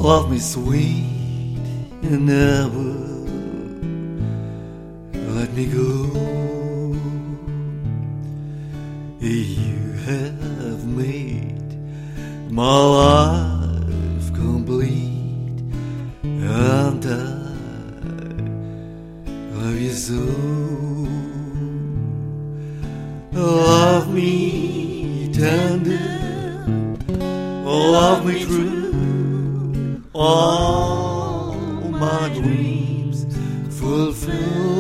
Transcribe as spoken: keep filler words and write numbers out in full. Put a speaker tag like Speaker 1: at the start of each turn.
Speaker 1: love me sweet and never let me go. You have made my life complete, and I love you so. Love me tender, love me true, all my dreams fulfill.